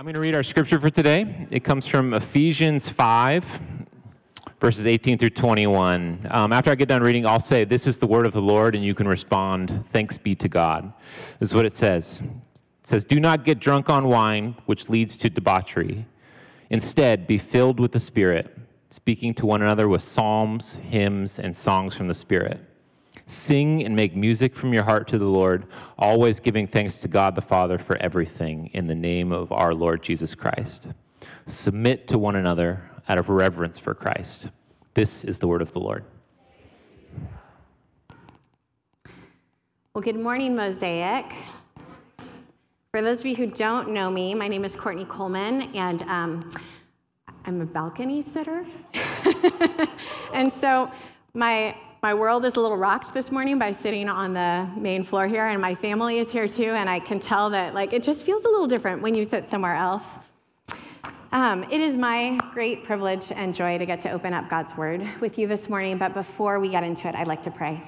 I'm going to read our scripture for today. It comes from Ephesians 5, verses 18 through 21. After I get done reading, I'll say, "This is the word of the Lord," and you can respond, "Thanks be to God." This is what it says. It says, "Do not get drunk on wine, which leads to debauchery. Instead, be filled with the Spirit, speaking to one another with psalms, hymns, and songs from the Spirit. Sing and make music from your heart to the Lord, always giving thanks to God the Father for everything in the name of our Lord Jesus Christ. Submit to one another out of reverence for Christ." This is the word of the Lord. Well, good morning, Mosaic. For those of you who don't know me, my name is Courtney Coleman, and I'm a balcony sitter. And so my world is a little rocked this morning by sitting on the main floor here, and my family is here too, and I can tell that it just feels a little different when you sit somewhere else. It is my great privilege and joy to get to open up God's Word with you this morning, but before we get into it, I'd like to pray.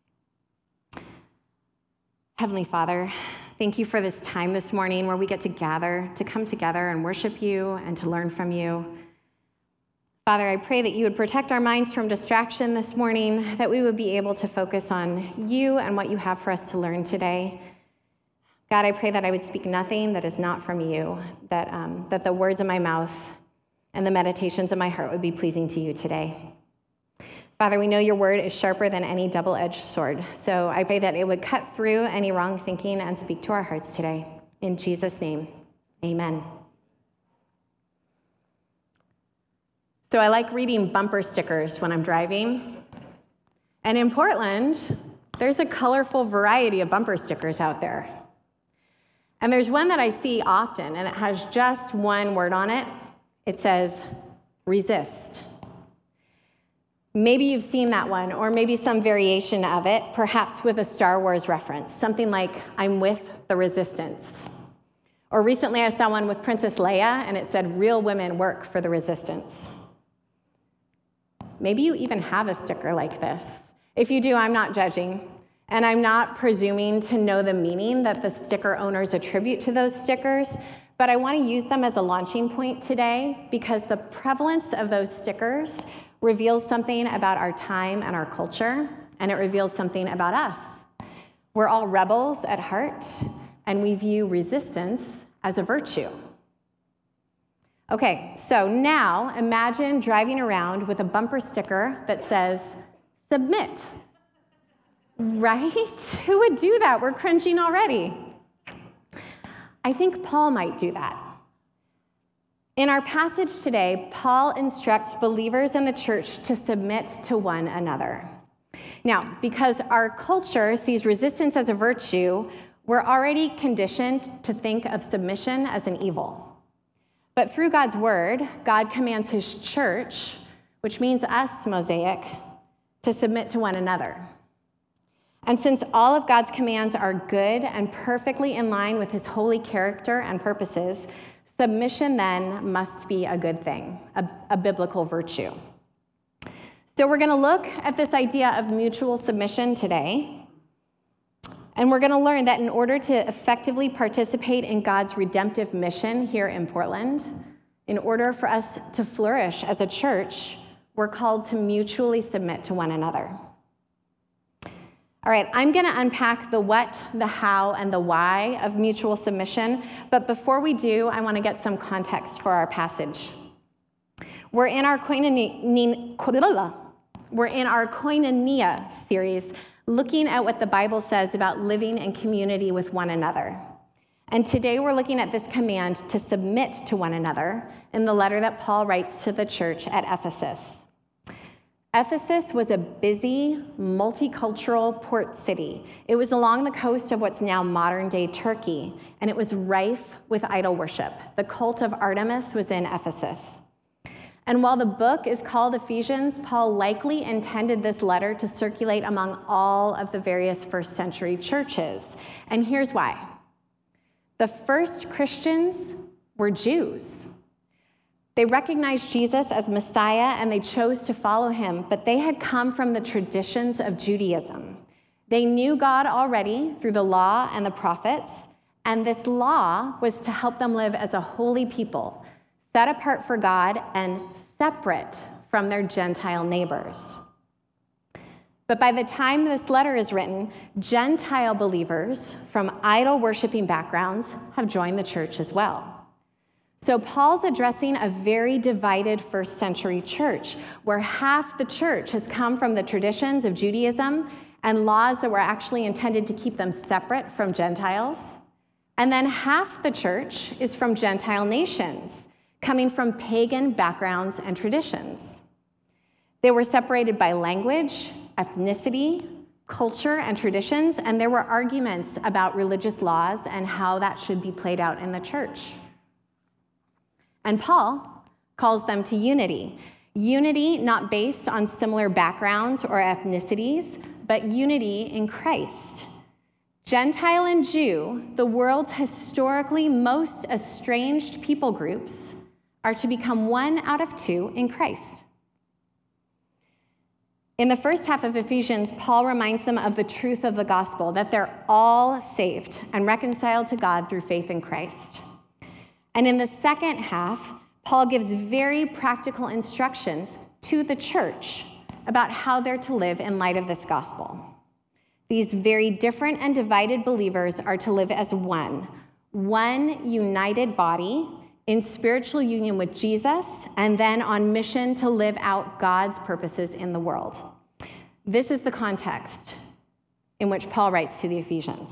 Heavenly Father, thank you for this time this morning where we get to gather, to come together and worship you and to learn from you. Father, I pray that you would protect our minds from distraction this morning, that we would be able to focus on you and what you have for us to learn today. God, I pray that I would speak nothing that is not from you, that the words of my mouth and the meditations of my heart would be pleasing to you today. Father, we know your word is sharper than any double-edged sword, so I pray that it would cut through any wrong thinking and speak to our hearts today. In Jesus' name, amen. So I like reading bumper stickers when I'm driving. And in Portland, there's a colorful variety of bumper stickers out there. And there's one that I see often, and it has just one word on it. It says, "resist." Maybe you've seen that one, or maybe some variation of it, perhaps with a Star Wars reference, something like, "I'm with the resistance." Or recently I saw one with Princess Leia, and it said, "Real women work for the resistance." Maybe you even have a sticker like this. If you do, I'm not judging, and I'm not presuming to know the meaning that the sticker owners attribute to those stickers, but I want to use them as a launching point today because the prevalence of those stickers reveals something about our time and our culture, and it reveals something about us. We're all rebels at heart, and we view resistance as a virtue. Okay, so now imagine driving around with a bumper sticker that says, "Submit." Right? Who would do that? We're cringing already. I think Paul might do that. In our passage today, Paul instructs believers in the church to submit to one another. Now, because our culture sees resistance as a virtue, we're already conditioned to think of submission as an evil. But through God's word, God commands his church, which means us, Mosaic, to submit to one another. And since all of God's commands are good and perfectly in line with his holy character and purposes, submission then must be a good thing, a biblical virtue. So we're going to look at this idea of mutual submission today. And we're going to learn that in order to effectively participate in God's redemptive mission here in Portland, in order for us to flourish as a church, we're called to mutually submit to one another. All right, I'm going to unpack the what, the how, and the why of mutual submission. But before we do, I want to get some context for our passage. We're in our Koinonia series, looking at what the Bible says about living in community with one another. And today we're looking at this command to submit to one another in the letter that Paul writes to the church at Ephesus. Ephesus was a busy, multicultural port city. It was along the coast of what's now modern-day Turkey, and it was rife with idol worship. The cult of Artemis was in Ephesus. And while the book is called Ephesians, Paul likely intended this letter to circulate among all of the various first century churches. And here's why. The first Christians were Jews. They recognized Jesus as Messiah and they chose to follow him, but they had come from the traditions of Judaism. They knew God already through the law and the prophets, And this law was to help them live as a holy people, set apart for God and separate from their Gentile neighbors. But by the time this letter is written, Gentile believers from idol-worshiping backgrounds have joined the church as well. So Paul's addressing a very divided first century church, where half the church has come from the traditions of Judaism and laws that were actually intended to keep them separate from Gentiles. And then half the church is from Gentile nations, coming from pagan backgrounds and traditions. They were separated by language, ethnicity, culture, and traditions, and there were arguments about religious laws and how that should be played out in the church. And Paul calls them to unity. Unity not based on similar backgrounds or ethnicities, but unity in Christ. Gentile and Jew, the world's historically most estranged people groups, are to become one out of two in Christ. In the first half of Ephesians, Paul reminds them of the truth of the gospel, that they're all saved and reconciled to God through faith in Christ. And in the second half, Paul gives very practical instructions to the church about how they're to live in light of this gospel. These very different and divided believers are to live as one united body in spiritual union with Jesus, and then on mission to live out God's purposes in the world. This is the context in which Paul writes to the Ephesians.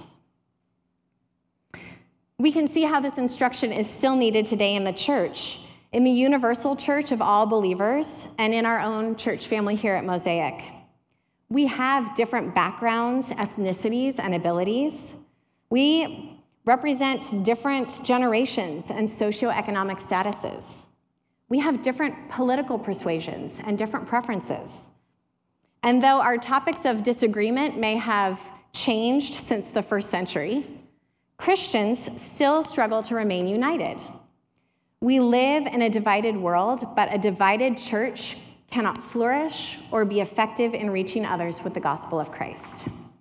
We can see how this instruction is still needed today in the church, in the universal church of all believers, and in our own church family here at Mosaic. We have different backgrounds, ethnicities, and abilities. We represent different generations and socioeconomic statuses. We have different political persuasions and different preferences. And though our topics of disagreement may have changed since the first century, Christians still struggle to remain united. We live in a divided world, but a divided church cannot flourish or be effective in reaching others with the gospel of Christ.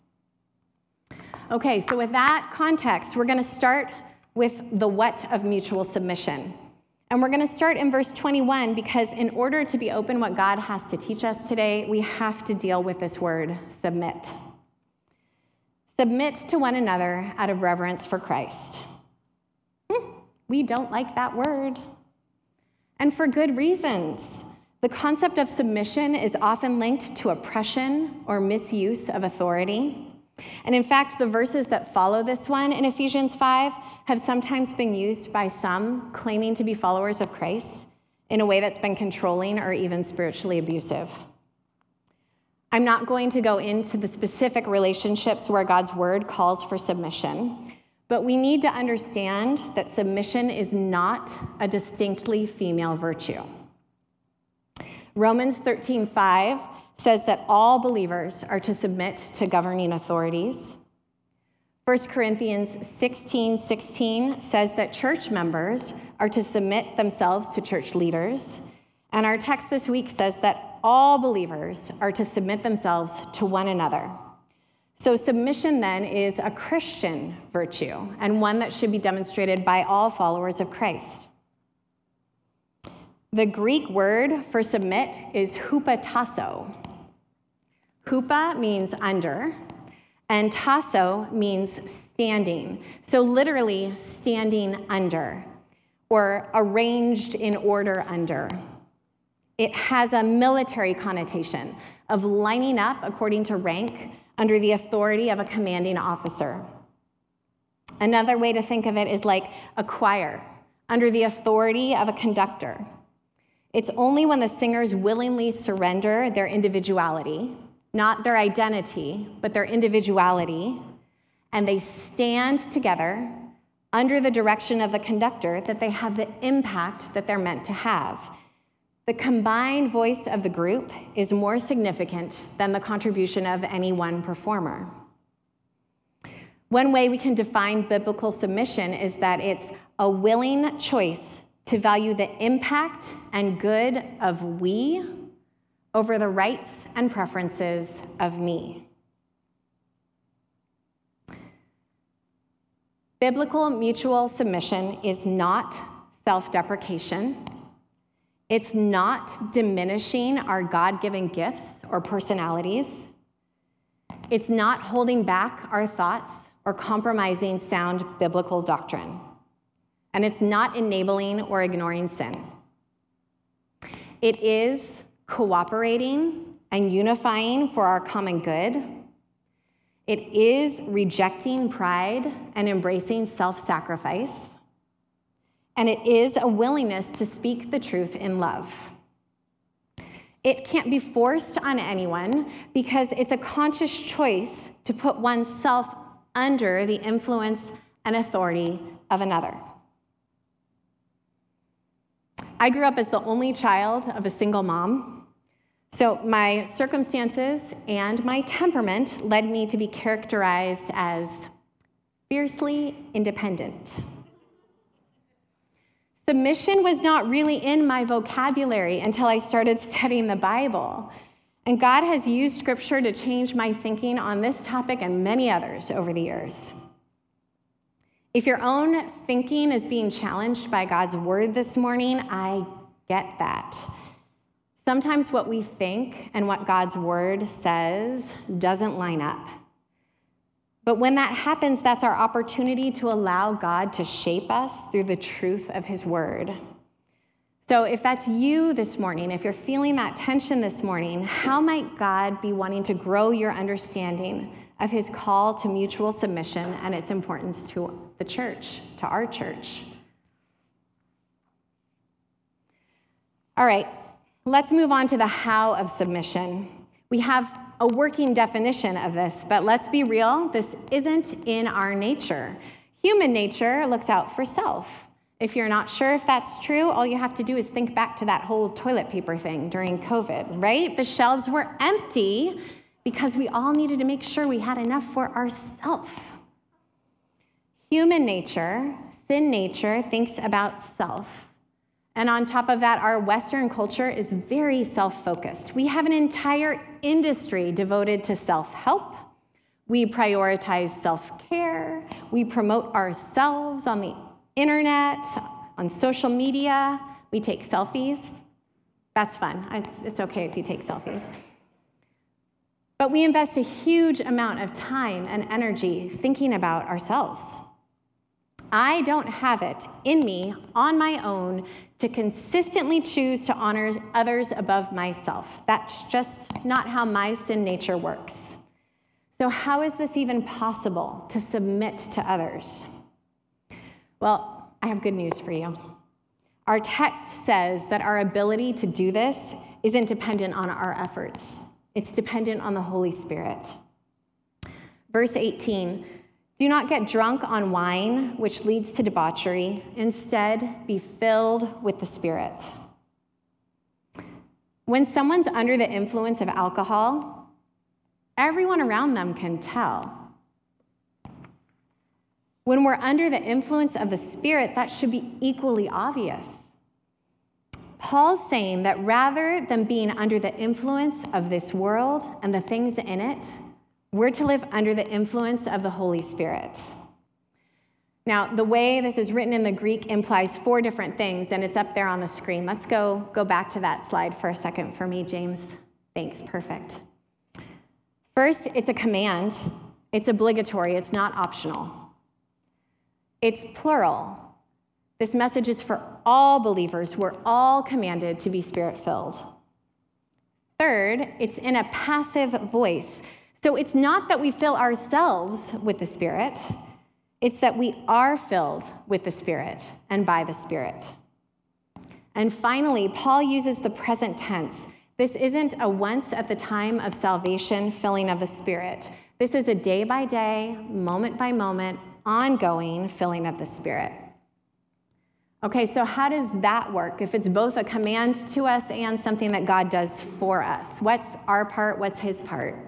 Okay, so with that context, we're going to start with the what of mutual submission. And we're going to start in verse 21 because in order to be open what God has to teach us today, we have to deal with this word, submit. Submit to one another out of reverence for Christ. We don't like that word. And for good reasons. The concept of submission is often linked to oppression or misuse of authority. And in fact, the verses that follow this one in Ephesians 5 have sometimes been used by some claiming to be followers of Christ in a way that's been controlling or even spiritually abusive. I'm not going to go into the specific relationships where God's word calls for submission, but we need to understand that submission is not a distinctly female virtue. Romans 13:5 says that all believers are to submit to governing authorities. 1 Corinthians 16:16 says that church members are to submit themselves to church leaders. And our text this week says that all believers are to submit themselves to one another. So submission then is a Christian virtue and one that should be demonstrated by all followers of Christ. The Greek word for submit is hupatasso. Hupa means under, and tasso means standing. So literally standing under, or arranged in order under. It has a military connotation of lining up according to rank under the authority of a commanding officer. Another way to think of it is like a choir under the authority of a conductor. It's only when the singers willingly surrender their individuality, not their identity, but their individuality, and they stand together under the direction of the conductor that they have the impact that they're meant to have. The combined voice of the group is more significant than the contribution of any one performer. One way we can define biblical submission is that it's a willing choice to value the impact and good of we over the rights and preferences of me. Biblical mutual submission is not self-deprecation. It's not diminishing our God-given gifts or personalities. It's not holding back our thoughts or compromising sound biblical doctrine. And it's not enabling or ignoring sin. It is cooperating and unifying for our common good. It is rejecting pride and embracing self-sacrifice. And it is a willingness to speak the truth in love. It can't be forced on anyone because it's a conscious choice to put oneself under the influence and authority of another. I grew up as the only child of a single mom, so my circumstances and my temperament led me to be characterized as fiercely independent. Submission was not really in my vocabulary until I started studying the Bible. And God has used Scripture to change my thinking on this topic and many others over the years. If your own thinking is being challenged by God's word this morning, I get that. Sometimes what we think and what God's word says doesn't line up. But when that happens, that's our opportunity to allow God to shape us through the truth of his word. So if that's you this morning, if you're feeling that tension this morning, how might God be wanting to grow your understanding of his call to mutual submission and its importance to the church, to our church? All right, let's move on to the how of submission. We have a working definition of this, but let's be real, this isn't in our nature. Human nature looks out for self. If you're not sure if that's true, all you have to do is think back to that whole toilet paper thing during COVID, right? The shelves were empty because we all needed to make sure we had enough for ourselves. Human nature, sin nature, thinks about self. And on top of that, our Western culture is very self-focused. We have an entire industry devoted to self-help. We prioritize self-care. We promote ourselves on the internet, on social media. We take selfies. That's fun. It's okay if you take selfies. But we invest a huge amount of time and energy thinking about ourselves. I don't have it in me on my own to consistently choose to honor others above myself. That's just not how my sin nature works. So how is this even possible to submit to others? Well, I have good news for you. Our text says that our ability to do this isn't dependent on our efforts. It's dependent on the Holy Spirit. Verse 18, do not get drunk on wine, which leads to debauchery. Instead, be filled with the Spirit. When someone's under the influence of alcohol, everyone around them can tell. When we're under the influence of the Spirit, that should be equally obvious. Paul's saying that rather than being under the influence of this world and the things in it, we're to live under the influence of the Holy Spirit. Now, the way this is written in the Greek implies 4 different things, and it's up there on the screen. Let's go back to that slide for a second for me, James. Thanks, perfect. First, it's a command. It's obligatory. It's not optional. It's plural. This message is for all believers. We're all commanded to be Spirit-filled. Third, it's in a passive voice. So it's not that we fill ourselves with the Spirit. It's that we are filled with the Spirit and by the Spirit. And finally, Paul uses the present tense. This isn't a once at the time of salvation filling of the Spirit. This is a day-by-day, moment-by-moment, ongoing filling of the Spirit. Okay, so how does that work if it's both a command to us and something that God does for us? What's our part? What's his part?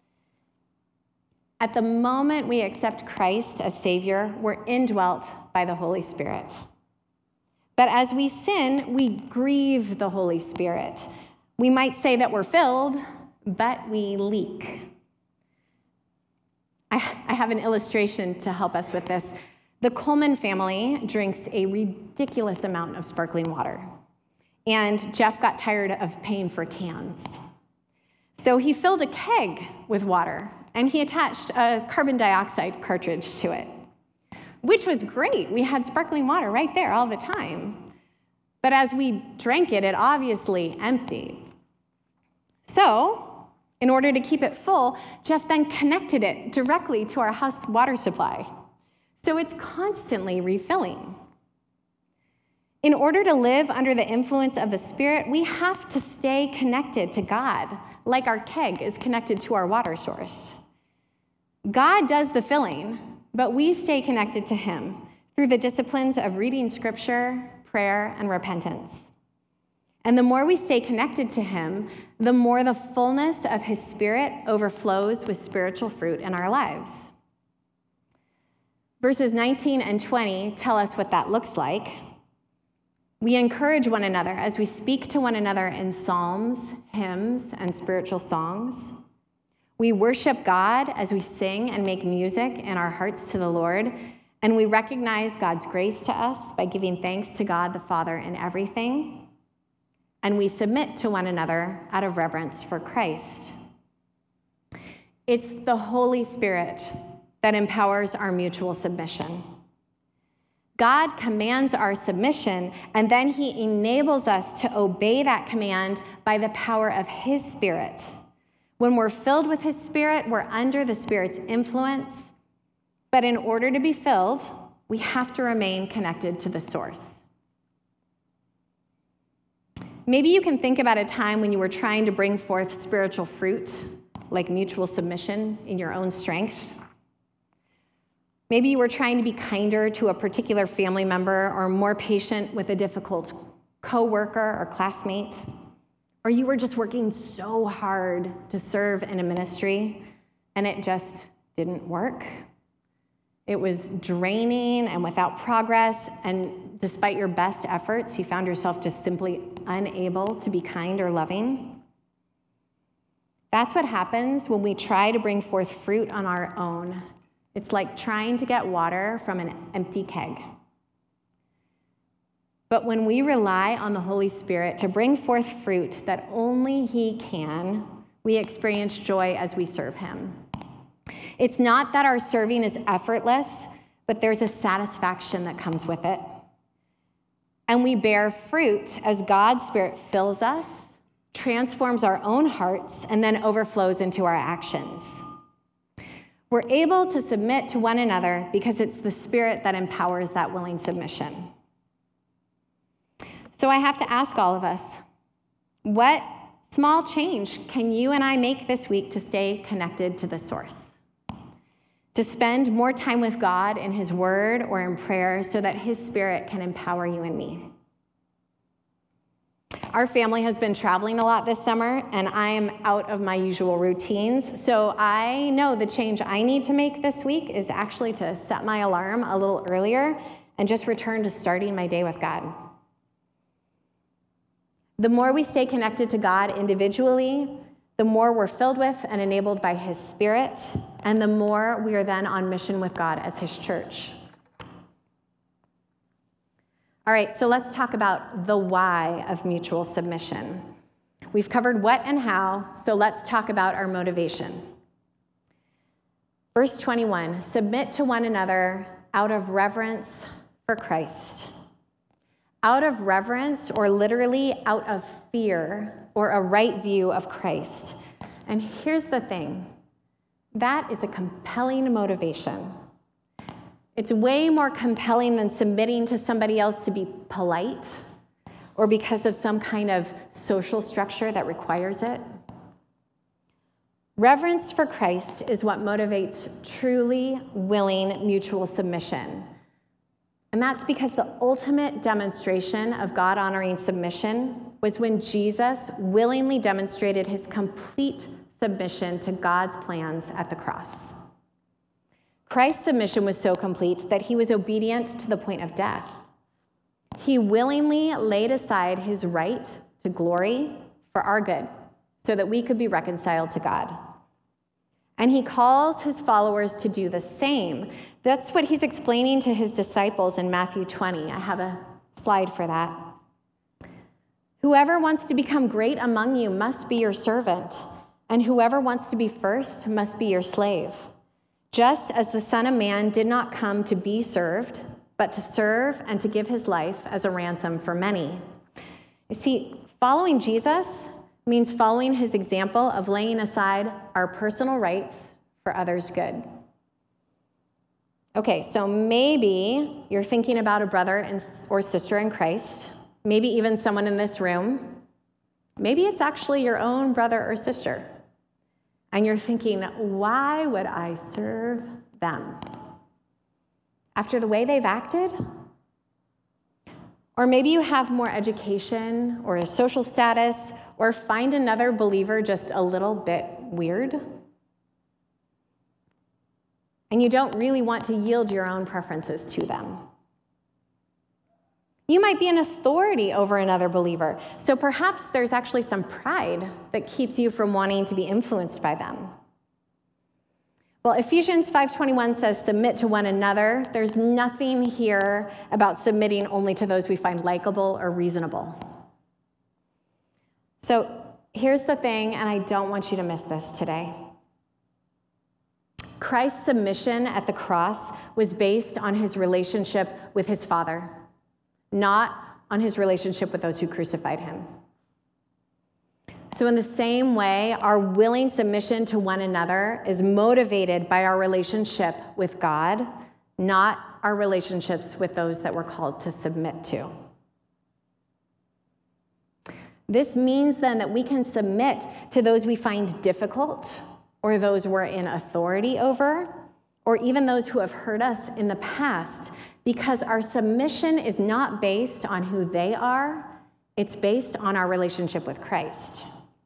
At the moment we accept Christ as Savior, we're indwelt by the Holy Spirit. But as we sin, we grieve the Holy Spirit. We might say that we're filled, but we leak. I have an illustration to help us with this. The Coleman family drinks a ridiculous amount of sparkling water, and Jeff got tired of paying for cans. So he filled a keg with water, and he attached a carbon dioxide cartridge to it, which was great. We had sparkling water right there all the time. But as we drank it, it obviously emptied. So, in order to keep it full, Jeff then connected it directly to our house water supply. So it's constantly refilling. In order to live under the influence of the Spirit, we have to stay connected to God, like our keg is connected to our water source. God does the filling, but we stay connected to Him through the disciplines of reading Scripture, prayer, and repentance. And the more we stay connected to Him, the more the fullness of His Spirit overflows with spiritual fruit in our lives. Verses 19 and 20 tell us what that looks like. We encourage one another as we speak to one another in psalms, hymns, and spiritual songs. We worship God as we sing and make music in our hearts to the Lord, and we recognize God's grace to us by giving thanks to God the Father in everything, and we submit to one another out of reverence for Christ. It's the Holy Spirit that empowers our mutual submission. God commands our submission, and then He enables us to obey that command by the power of His Spirit. When we're filled with His Spirit, we're under the Spirit's influence. But in order to be filled, we have to remain connected to the source. Maybe you can think about a time when you were trying to bring forth spiritual fruit, like mutual submission in your own strength. Maybe you were trying to be kinder to a particular family member or more patient with a difficult coworker or classmate. Or you were just working so hard to serve in a ministry and it just didn't work. It was draining and without progress, and despite your best efforts, you found yourself just simply unable to be kind or loving. That's what happens when we try to bring forth fruit on our own. It's like trying to get water from an empty keg. But when we rely on the Holy Spirit to bring forth fruit that only He can, we experience joy as we serve Him. It's not that our serving is effortless, but there's a satisfaction that comes with it. And we bear fruit as God's Spirit fills us, transforms our own hearts, and then overflows into our actions. We're able to submit to one another because it's the Spirit that empowers that willing submission. So I have to ask all of us, what small change can you and I make this week to stay connected to the source? To spend more time with God in His Word or in prayer so that His Spirit can empower you and me. Our family has been traveling a lot this summer, and I am out of my usual routines. So I know the change I need to make this week is actually to set my alarm a little earlier and just return to starting my day with God. The more we stay connected to God individually, the more we're filled with and enabled by His Spirit, and the more we are then on mission with God as His church. All right, so let's talk about the why of mutual submission. We've covered what and how, so let's talk about our motivation. Verse 21, submit to one another out of reverence for Christ. Out of reverence, or literally out of fear, or a right view of Christ. And here's the thing, that is a compelling motivation. It's way more compelling than submitting to somebody else to be polite or because of some kind of social structure that requires it. Reverence for Christ is what motivates truly willing mutual submission. And that's because the ultimate demonstration of God-honoring submission was when Jesus willingly demonstrated His complete submission to God's plans at the cross. Christ's submission was so complete that He was obedient to the point of death. He willingly laid aside His right to glory for our good so that we could be reconciled to God. And he calls his followers to do the same. That's what he's explaining to his disciples in Matthew 20. I have a slide for that. Whoever wants to become great among you must be your servant, and whoever wants to be first must be your slave. Just as the Son of Man did not come to be served, but to serve and to give his life as a ransom for many. You see, following Jesus means following his example of laying aside our personal rights for others' good. Okay, so maybe you're thinking about a brother or sister in Christ, maybe even someone in this room. Maybe it's actually your own brother or sister. And you're thinking, why would I serve them? After the way they've acted? Or maybe you have more education or a social status, or find another believer just a little bit weird. And you don't really want to yield your own preferences to them. You might be an authority over another believer, so perhaps there's actually some pride that keeps you from wanting to be influenced by them. Well, Ephesians 5:21 says, submit to one another. There's nothing here about submitting only to those we find likable or reasonable. So here's the thing, and I don't want you to miss this today. Christ's submission at the cross was based on his relationship with his Father, not on his relationship with those who crucified him. So in the same way, our willing submission to one another is motivated by our relationship with God, not our relationships with those that we're called to submit to. This means then that we can submit to those we find difficult, or those we're in authority over, or even those who have hurt us in the past, because our submission is not based on who they are, it's based on our relationship with Christ.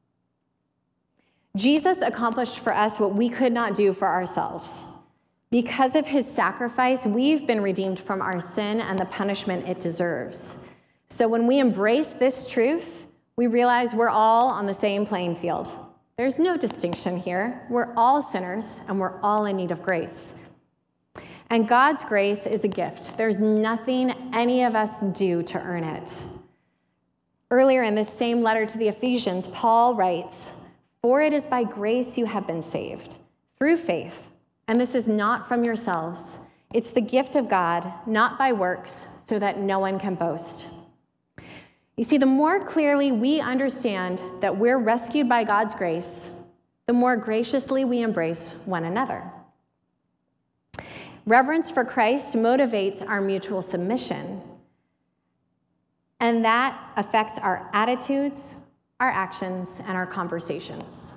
Jesus accomplished for us what we could not do for ourselves. Because of his sacrifice, we've been redeemed from our sin and the punishment it deserves. So when we embrace this truth, we realize we're all on the same playing field. There's no distinction here. We're all sinners, and we're all in need of grace. And God's grace is a gift. There's nothing any of us do to earn it. Earlier in this same letter to the Ephesians, Paul writes, "For it is by grace you have been saved, through faith, and this is not from yourselves. It's the gift of God, not by works, so that no one can boast." You see, the more clearly we understand that we're rescued by God's grace, the more graciously we embrace one another. Reverence for Christ motivates our mutual submission, and that affects our attitudes, our actions, and our conversations.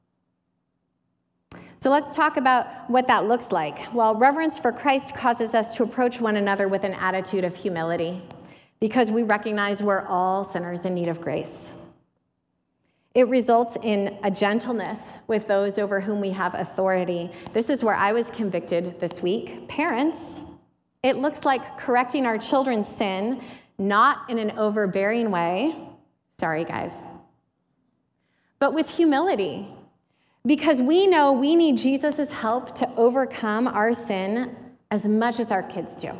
So let's talk about what that looks like. Well, reverence for Christ causes us to approach one another with an attitude of humility, because we recognize we're all sinners in need of grace. It results in a gentleness with those over whom we have authority. This is where I was convicted this week. Parents, it looks like correcting our children's sin, not in an overbearing way. Sorry, guys. But with humility, because we know we need Jesus' help to overcome our sin as much as our kids do.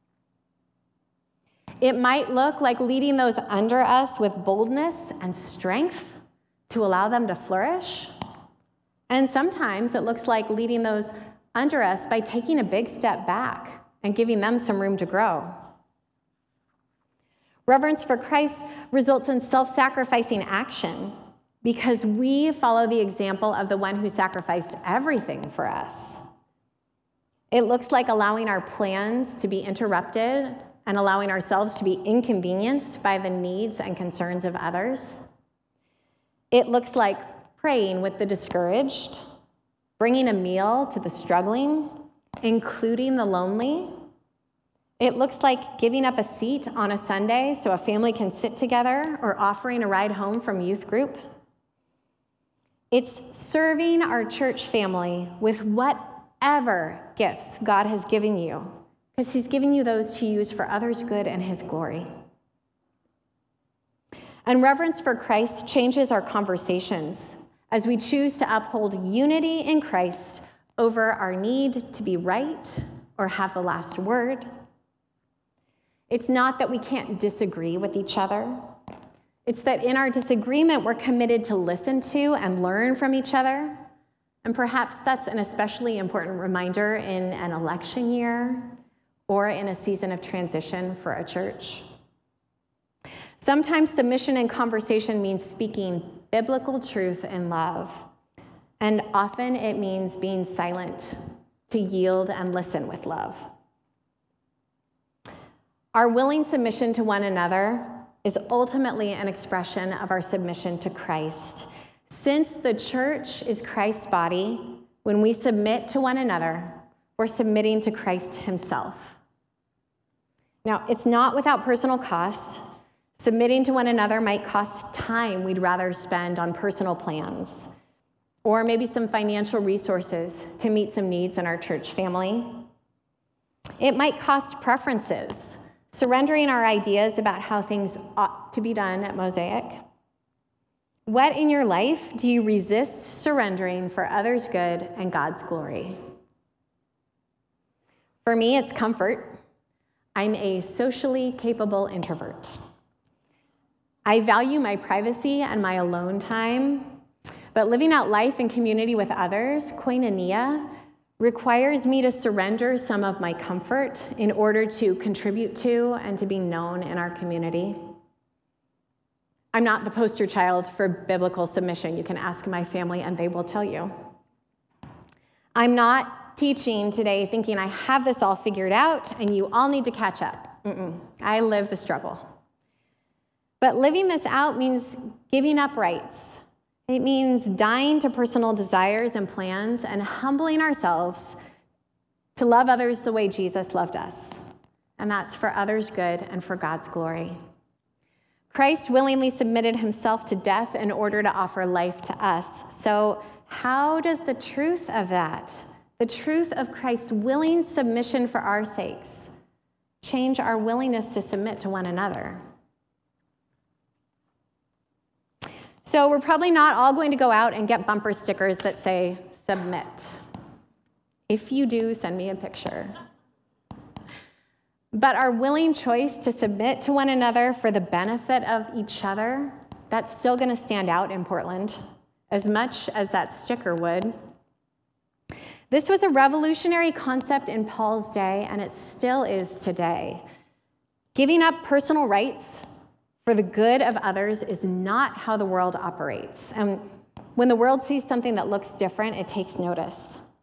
It might look like leading those under us with boldness and strength to allow them to flourish. And sometimes it looks like leading those under us by taking a big step back and giving them some room to grow. Reverence for Christ results in self-sacrificing action because we follow the example of the one who sacrificed everything for us. It looks like allowing our plans to be interrupted and allowing ourselves to be inconvenienced by the needs and concerns of others. It looks like praying with the discouraged, bringing a meal to the struggling, including the lonely. It looks like giving up a seat on a Sunday so a family can sit together, or offering a ride home from youth group. It's serving our church family with whatever gifts God has given you, because he's given you those to use for others' good and his glory. And reverence for Christ changes our conversations as we choose to uphold unity in Christ over our need to be right or have the last word. It's not that we can't disagree with each other. It's that in our disagreement, we're committed to listen to and learn from each other. And perhaps that's an especially important reminder in an election year or in a season of transition for a church. Sometimes submission and conversation means speaking biblical truth in love. And often it means being silent to yield and listen with love. Our willing submission to one another is ultimately an expression of our submission to Christ. Since the church is Christ's body, when we submit to one another, we're submitting to Christ himself. Now, it's not without personal cost. Submitting to one another might cost time we'd rather spend on personal plans, or maybe some financial resources to meet some needs in our church family. It might cost preferences, surrendering our ideas about how things ought to be done at Mosaic. What in your life do you resist surrendering for others' good and God's glory? For me, it's comfort. I'm a socially capable introvert. I value my privacy and my alone time, but living out life in community with others, koinonia, requires me to surrender some of my comfort in order to contribute to and to be known in our community. I'm not the poster child for biblical submission. You can ask my family and they will tell you. I'm not teaching today thinking I have this all figured out and you all need to catch up. I live the struggle. But living this out means giving up rights. It means dying to personal desires and plans and humbling ourselves to love others the way Jesus loved us. And that's for others' good and for God's glory. Christ willingly submitted himself to death in order to offer life to us. So how does the truth of that, the truth of Christ's willing submission for our sakes, change our willingness to submit to one another? So we're probably not all going to go out and get bumper stickers that say, submit. If you do, send me a picture. But our willing choice to submit to one another for the benefit of each other, that's still going to stand out in Portland, as much as that sticker would. This was a revolutionary concept in Paul's day, and it still is today. Giving up personal rights for the good of others is not how the world operates. And when the world sees something that looks different, it takes notice.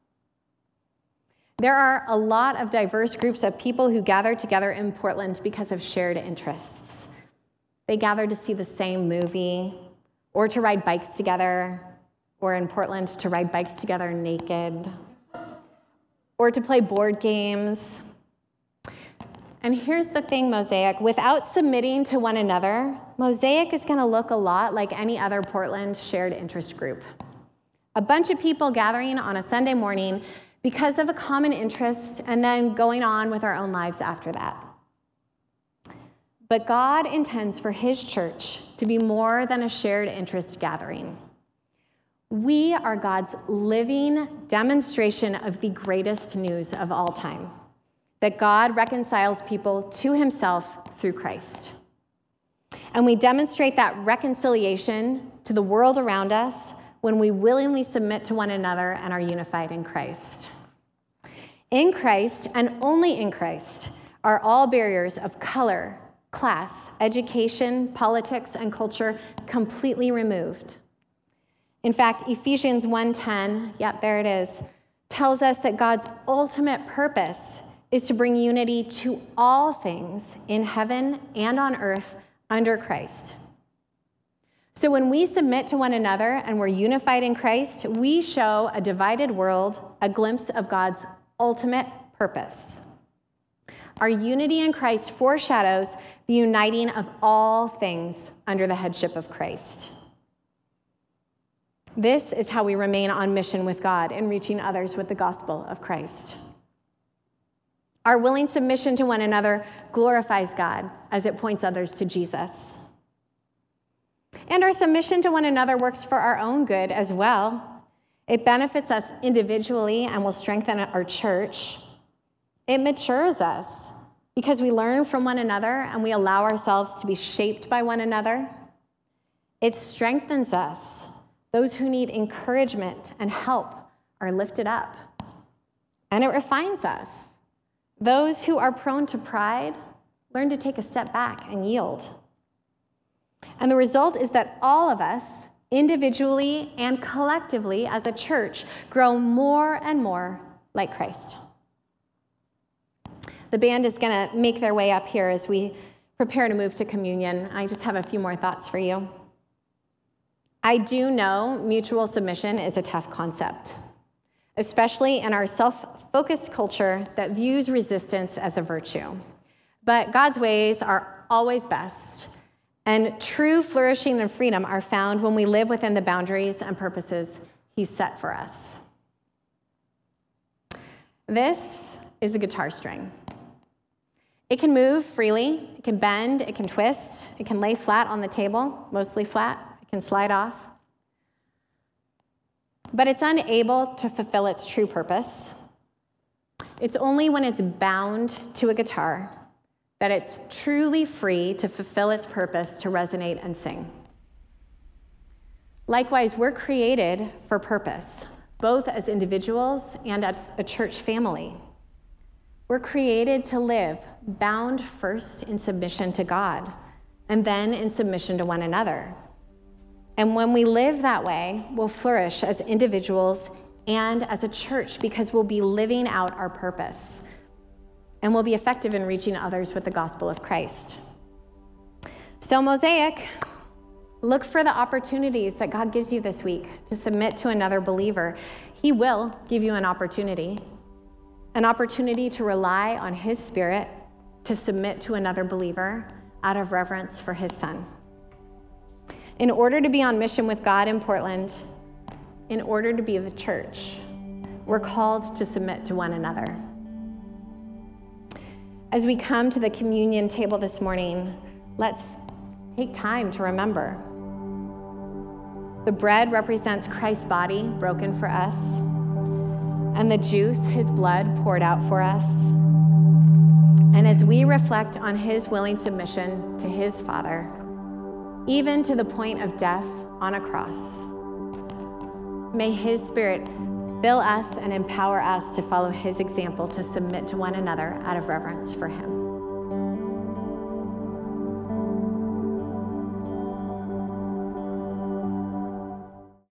There are a lot of diverse groups of people who gather together in Portland because of shared interests. They gather to see the same movie, or to ride bikes together, or in Portland, to ride bikes together naked, or to play board games. And here's the thing, Mosaic. Without submitting to one another, Mosaic is going to look a lot like any other Portland shared interest group. A bunch of people gathering on a Sunday morning because of a common interest and then going on with our own lives after that. But God intends for his church to be more than a shared interest gathering. We are God's living demonstration of the greatest news of all time, that God reconciles people to himself through Christ. And we demonstrate that reconciliation to the world around us when we willingly submit to one another and are unified in Christ. In Christ, and only in Christ, are all barriers of color, class, education, politics, and culture completely removed. In fact, Ephesians 1:10, yep, there it is, tells us that God's ultimate purpose is to bring unity to all things in heaven and on earth under Christ. So when we submit to one another and we're unified in Christ, we show a divided world a glimpse of God's ultimate purpose. Our unity in Christ foreshadows the uniting of all things under the headship of Christ. This is how we remain on mission with God in reaching others with the gospel of Christ. Our willing submission to one another glorifies God as it points others to Jesus. And our submission to one another works for our own good as well. It benefits us individually and will strengthen our church. It matures us because we learn from one another and we allow ourselves to be shaped by one another. It strengthens us. Those who need encouragement and help are lifted up. And it refines us. Those who are prone to pride learn to take a step back and yield. And the result is that all of us, individually and collectively as a church, grow more and more like Christ. The band is going to make their way up here as we prepare to move to communion. I just have a few more thoughts for you. I do know mutual submission is a tough concept, especially in our self-focused culture that views resistance as a virtue. But God's ways are always best, and true flourishing and freedom are found when we live within the boundaries and purposes He's set for us. This is a guitar string. It can move freely, it can bend, it can twist, it can lay flat on the table, mostly flat, it can slide off. But it's unable to fulfill its true purpose. It's only when it's bound to a guitar that it's truly free to fulfill its purpose to resonate and sing. Likewise, we're created for purpose, both as individuals and as a church family. We're created to live bound first in submission to God, and then in submission to one another. And when we live that way, we'll flourish as individuals and as a church because we'll be living out our purpose. And we'll be effective in reaching others with the gospel of Christ. So Mosaic, look for the opportunities that God gives you this week to submit to another believer. He will give you an opportunity to rely on His Spirit to submit to another believer out of reverence for His Son. In order to be on mission with God in Portland, in order to be the church, we're called to submit to one another. As we come to the communion table this morning, let's take time to remember. The bread represents Christ's body broken for us, and the juice, His blood poured out for us. And as we reflect on His willing submission to His Father, even to the point of death on a cross, may His Spirit fill us and empower us to follow His example to submit to one another out of reverence for Him.